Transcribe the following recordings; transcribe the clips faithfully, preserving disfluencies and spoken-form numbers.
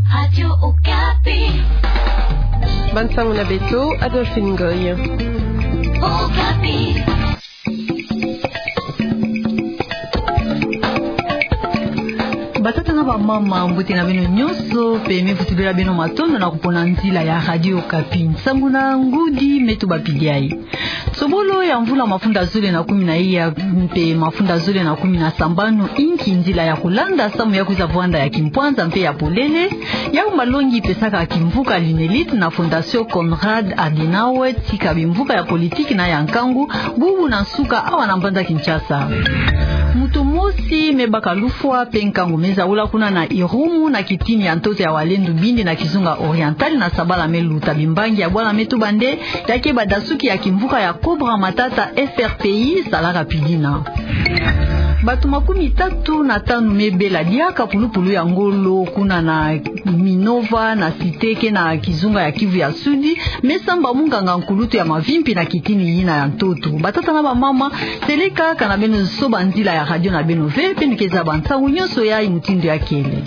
Radio Okapi. Bansango na Beto, Adolphine Ngoy. Okapi. Batata na ba mama mbote na bino nyonso pe mefutubela bino matondo na kupona nzila ya Radio Okapi. Sangu na ngudi metu bapidiai. Sobolo ya mvula mafunda zule na kumi na iya mpe mafunda zule na kumi na sambano inki nzila ya kulanda samu ya kuza vwanda ya kimpwanza mpe ya polele ya umalongi pesaka kimvuka Linelite na Fondation Konrad Adenauer tika bimvuka ya politiki na ya nkangu bubu na suka awa na mbanda Kinshasa. Mutu mosi mebaka lufwa pe nkangu meza ula kuna na Irumu na kitini ya ntoto ya walendu bindi na Kizunga Oriental na sabala meluta bimbangi ya bwana metu bande yake badasuki ya kimvuka ya Cobra Matata F R P I salaka pidina. Batu makumi tatu na tanu mebela diaka pulupulu ya ngolo kuna na Minova na Siteke na Kizunga ya Kivu ya Sudi mesamba munganga nkulutu ya mavimpi na kitini yina ya ntoto. Batata na ba mama seleka kana beno soba nzila ya radio na beno ve penikeza bantangu nyonso ya imutindo ya kele.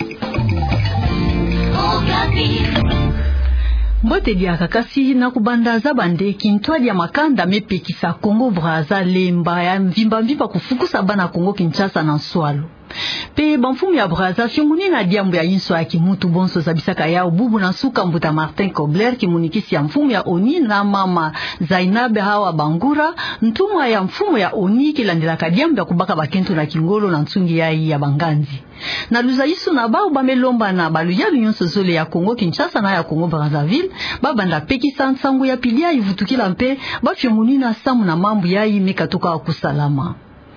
Mbote diaka kasi na kubandaza bande kintwa dia makanda mepekisa Kongo Brazza lemba ya mvimba mvimba kufukusa bana Kongo Kinshasa na Swalo. Pe banfumu ya Brazza fionguni na diambu ya inso ya kimutu bonso zabisaka ya ububu na suka mbuta Martin Kobler kimunikisi ya mfumu ya Oni na mama Zainabe hawa Bangura ntumwa ya mfumu ya Oni kilandilaka diambu ya kubaka bakento na kingolo na ntungi ya ya Banganzi. Na luza isu na bao bamelomba na balu ya nyonso zole ya Kongo Kinshasa na ya Kongo Brazzaville babanda pekisa nsangu ya pilia ivutukila mpe bafionguni na samu na mambu ya imeka toka kusalama.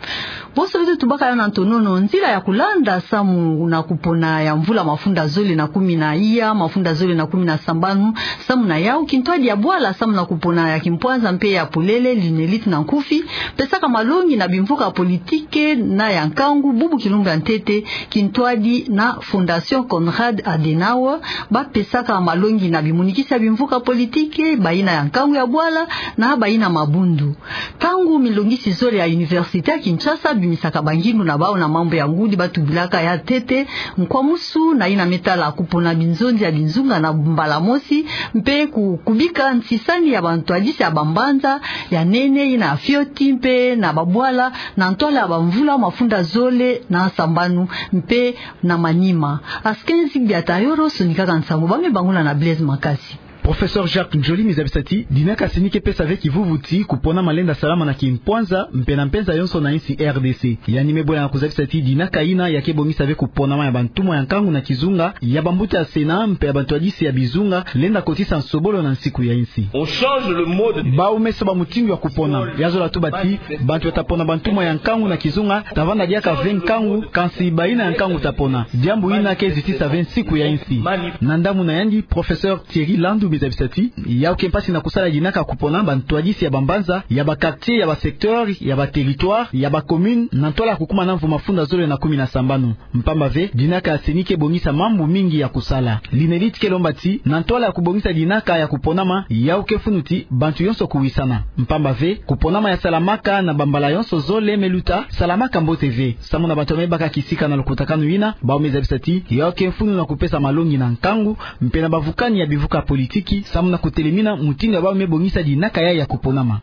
Boso vitu tubaka ya nantonono nzila ya kulanda samu na kupona ya mvula mafunda zole na kumi na iya mafunda zole na kumi na sambanu samu na yao kintwaji ya bwala samu na kupona ya kimpwanza mpe ya polele Linelite na nkufi pesaka malongi na bimvuka politike na ya nkangu bubu kilumbu ya ntete kintwaji na Fondation Konrad Adenauer ba pesaka malongi na bimunikisa bimvuka politike baina ya nkangu ya bwala na baina mabundu tangu milongisi zole ya Universite ya Kinshasa bimisaka bangingu na bao na mambo ya ngudi batu bilaka ya tete mkwamusu na ina metala kupona binzonzi ya binzunga na mbala mosi mpe kubika nsisani ya bantu adisi ya bambanza ya nene ina fioti mpe na babwala na ntola ya bamvula mafunda zole na sambanu mpe na manima askenzi biatayoro sonikaka nsango bame bangula na Blaise Makasi. Professeur Jacques Njoli Mizabisati dinaka sinike pesa veki vuvuti kupona malenda salama na kimpwanza mpena mpenza yonso na insi R D C yani mebola na kuzabisati dinaka ina yake bongisa ve kupona ma ya bantumo ya nkangu na kizunga ya bambuta ya sena mpe ya bantu adisi ya bizunga lenda kotisa nsobolo na nsiku ya insi on change le mode ba umesa ba mutingu ya kupona yazo la tubati bantu watapona bantumo ya nkangu na kizunga tavanda diaka vingt nkangu kansi baina ya nkangu tapona diambu ina kezi tisa vingt siku ya insi nandamu na yandi Professeur Thierry Landu Mizabisati ya ukempasi na kusala dinaka kupona bantu adisi ya bambanza ya ba quartier ya ba secteur ya ba territoire ya ba commune na ntola kukuma na mvuma funda zole na kumi na sambano mpamba ve dinaka asenike bongisa mambu mingi ya kusala Linelite kelombati na ntola kubongisa dinaka ya kuponama ya ukefunuti bantu yonso kuwisana mpamba ve kuponama ya salamaka na bambala yonso zole meluta salamaka mbote ve samu na bantu mebaka kisika na lukutakanu ina ba Mizabisati ya ukefunu na kupesa malongi na nkangu mpena bavukani ya bivuka politiki samu na kutelemina mutindo ya bao mebongisa dinaka ya ya kuponama.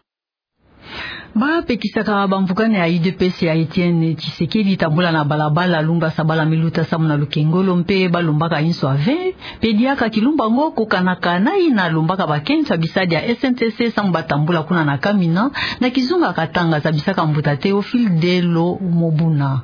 Ba pekisaka bamvukane ya U D P S ya Etienne Tshisekedi tambula na balabala lumba sabala miluta samu na lukengolo mpe balumbaka inso ave pediaka kilumba ngoko kanaka na ina lumbaka bakenza bisadi ya S N T C samu batambula kuna na Kamina na Kizunga Katanga zabisaka mbuta Théophile Delo Mobuna.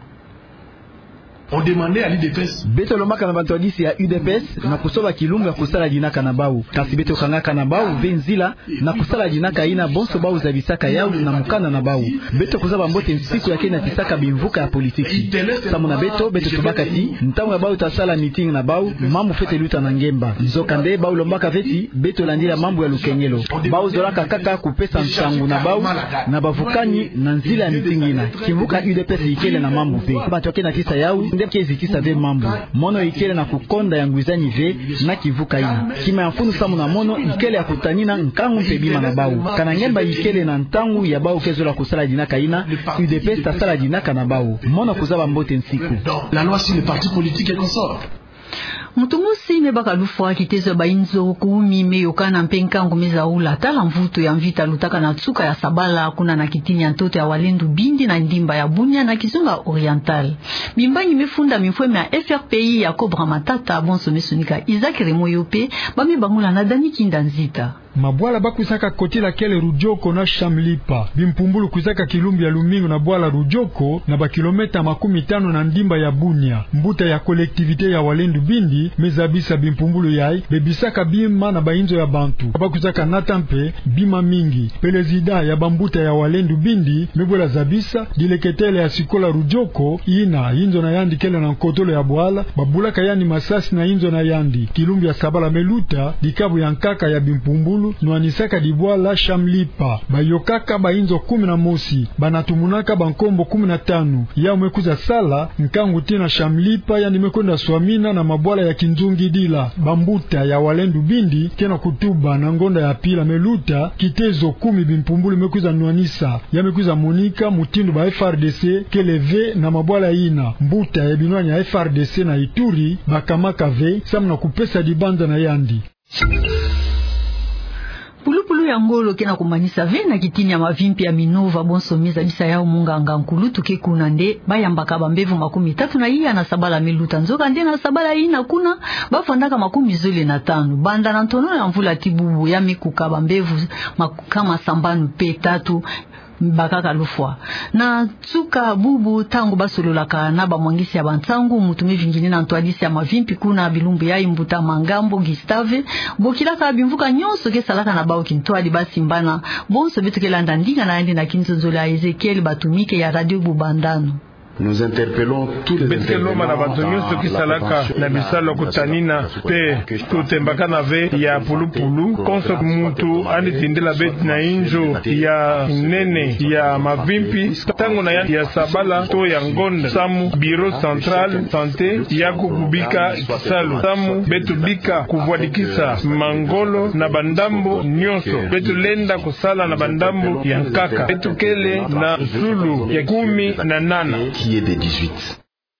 On demandait à l'U D P S beto lombaka na bantu adisi ya U D P S na kusoba kilumbu ya kusala dinaka na bau kasi beto kangaka na bau venzila na kusala dinaka ina bonso bau za bisaka yao na mukana na bau beto kuzaba mbote nsiku yake na tisaka bimvuka ya politiki samu na beto beto tubakati ntango ya bau tasala meeting na bau mambu fete luta na ngemba nzokande bau lombaka veti beto landila mambu ya lukengelo bau zolaka kaka kupesa ntangu na bau na bavukani na nzila ya meeting ina kivuka U D P S ikele na mambu ve bantu yake na tisa yao ndeke zikisa ve mambo mono ikele na kukonda ya ngwizani ve na kivuka ina kima ya mfunu samu na mono ikele ya kutanina nkangu mpebima na bau kana ngemba ikele na ntangu ya bau kezo la kusala dinaka ina U D P S tasala dinaka na bau mono kuzaba mbote nsiku la loi sur les partis politiques et consorts. Mutumusi mebaka lufwa kitezo bainzo kuumi meyokana mpenka ngumeza ula tala mvuto ya mvita lutaka na tsuka ya sabala kuna na kitini ya ntoto ya Walendu Bindi na ndimba ya Bunia na Kizunga Oriental. Mimbanyi mefunda mifweme ya F R P I ya Cobra Matata bonso mesunika Isaac Remoyope bame bangula na Dani Kindanzita. Mabwala bakusaka koti la kele Rujoko na Shamlipa bimpumbulu kuzaka kilumbi ya Lumingo na bwala Rujoko na bakilometa makumi tano na ndimba ya Bunia mbuta ya kolektivite ya Walendu Bindi mezabisa bimpumbulu yai bebisaka bima na bainzo ya bantu bakusaka natampe bima mingi pelezida ya bambuta ya Walendu Bindi mebola zabisa dileketele ya sikola Rujoko ina inzo na yandi kele na nkotolo ya bwala babulaka yani masasi na inzo na yandi kilumbi ya sabala meluta dikabu ya nkaka ya bimpumbulu nuanisaka dibwala Shamlipa bayokaka bainzo kumi na mosi banatumunaka bankombo kumi na tano ya mwekuza sala nkangu tina Shamlipa yani mekonda swamina na mabwala ya Kinzungi dila bambuta ya Walendu Bindi kena kutuba na ngonda ya pila meluta kitezo kumi bimpumbulu mekuza nuanisa ya mekuza Monika mutindu ba F R D C keleve na mabwala ina mbuta ya binwanya ya F R D C na Ituri bakamaka ve samna kupesa dibanda na yandi. Pulupulu ya ngolo kena kumanisa ve na kitini ya mavimpi ya Minova bonso meza bisa yao munganga nkulutu ke kuna nde bayambaka bambevu makumi tatu na iya na sabala meluta nzoka nde na sabala ina kuna bafandaka makumi zole na tano banda na ntono ya mvula tibubu ya mikuka bambevu kama sambanu pe tatu bakaka lufwa na tsuka bubu tangu basololaka na bamwangisi ya bantangu mutume vingine na ntwadisi ya mavimpi kuna bilumbu ya imbuta mangambo Gustave bokilaka bimvuka nyonso ke salaka na bao kintwadi basimbana bonso bitukela ndinga na yandi na kinzonzola Ezekiel batumike ya radio Bubandano. Nous interpellons tous les Beteloma na batonyoso kisalaka na bisalo kutanina pe kutembaka na ve ya pulupulu konso mutu anitindela bet na injo ya nene ya mavimpi tango na ya sabala to ya ngonda samu bureau central santé ya kukubika kisalo samu betu bika kuvwadikisa mangolo na bandambo nyonso betu lenda kusala na bandambo ya nkaka betu kele na zulu ya kumi na nana qui est des dix-huit.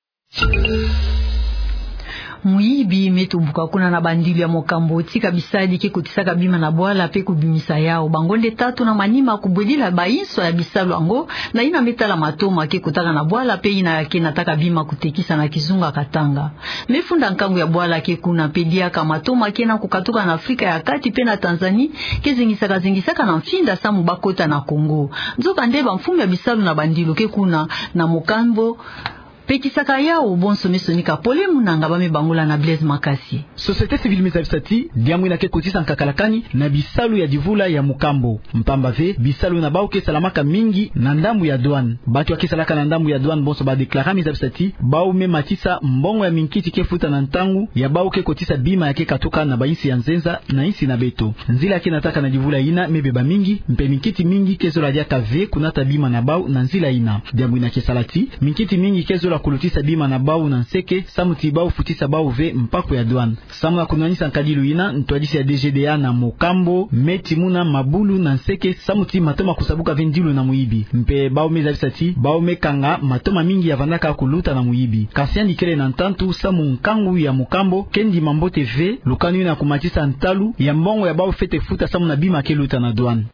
Muibi metumbuka kuna na bandili ya mokambo tika bisadi ke kutisaka bima na bwala pe kubimisa yao bangonde tatu na manima kubwedila bainso ya bisalo ango na ina metala matoma ke kutaka na bwala pe ina yake nataka bima kutekisa na Kizunga Katanga mefunda nkangu ya bwala ke kuna pedia kama matoma ke na kukatuka na Afrika ya Kati pe na Tanzania ke zingisaka zingisaka na mfinda samu bakota na Kongo nzoka ndeba mfumu ya bisalo na bandilo ke kuna na mokambo pekisaka yao bonso mesonika pole munanga bame bangula na Blaise Makasi. Société civile mezabisati diamwe na kekotisa nkakalakani na bisalu ya divula ya mukambo mpamba ve bisalu na bao ke salamaka mingi na ndambu ya douane batu ya kesalaka na ndambu ya douane bonso ba deklara mezabisati bao me matisa mbongo ya minkiti ke futa na ntangu ya bao ke kotisa bima yake katoka na bainsi ya nzenza na insi na beto nzila ke nataka na divula ina mebeba mingi mpe minkiti mingi kezola dia kave kunata bima na bao na nzila ina diamwe na kesalati minkiti mingi kezola kulutisa bima na bau na nseke samuti bau futisa bau ve mpako ya douane samu na kunanisa nkadilu ina ntwadisi ya D G D A na mokambo meti muna mabulu na nseke samuti matoma kusabuka vendilu na muibi mpe bau mezabisati bau mekanga matoma mingi ya vandaka kuluta na muibi kasiandi kele na ntantu samu nkangu ya mokambo kendi mambote ve lukanu ina kumatisa ntalu ya mbongo ya bau fete futa samu na bima ke luta na douane.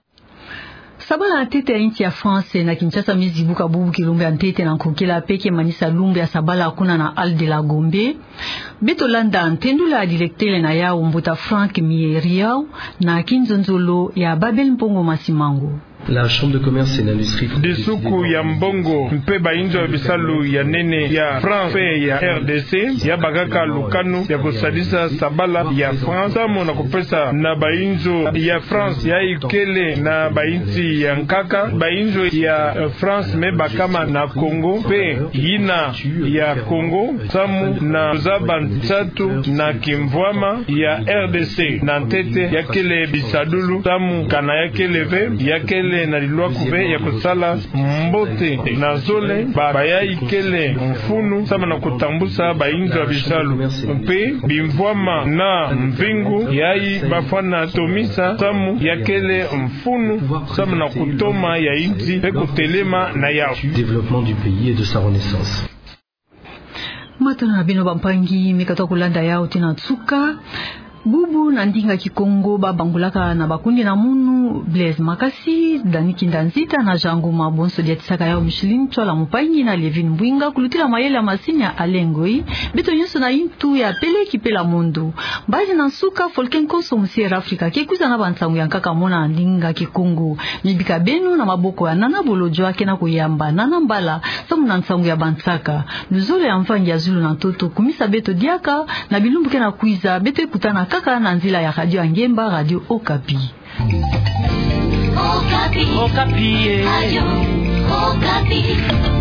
Sabala na tete ya inchi ya France na Kinshasa mizibuka bubu kilumbe ya ntete na nkukila peke manisa lumbe ya sabala akuna na Al de la Gombe. Beto landa ntendula ya dilektele na ya umbuta Frank Mieriau na kinzonzolo ya Babel Mpongo Masimango. La chambre de commerce et l'industrie Desuku ya mbongo mpe bainzo ya bisalu ya nene ya France pe ya R D C ya bagaka lukanu ya kusadisa sabala ya France amo na kupesa na bainzo ya France ya ikele na bainzi ya nkaka bainzo ya France me bakama na Congo pe yina ya Congo samu na zaba ntatu na kimvwama ya R D C na ntete ya kele bisadulu samu kana ya kele ve ya kele na lilwa kuve ya kusala mbote na zole baya ikele mfunu sama na kutambusa bainzo ya bisalu mpe bimvwama na mvingu yai bafana tomisa samu ya kele mfunu sama na kutoma ya inzi pe kutelema na yao développement du pays et de sa renaissance. Matona na bino bampangi mikatwa kulanda yao tina tsuka bubu na ndinga kikongo babangulaka na bakundi na munu Blaise Makasi Dani Kindanzita na Jangu Mabonso dia tisaka yao Michelin Chola Mupangi na Levin Mbwinga kulutila mayele ya masini ya Alengoi beto nyuso na intu ya pele kipela mundu bazi na suka Folken Koso Musiera Afrika kekuza na bansangu ya nkaka mona ndinga kikongo mibika benu na maboko ya nana bolojo ake na kuyamba nana mbala samu na nsangu ya bansaka luzolo ya mfangi ya zulu na toto kumisa beto diaka na bilumbu ke na kuiza beto ekutana kaka na nzila ya radio Angemba Radio Okapi. Okapi. Okapi. Radio Okapi.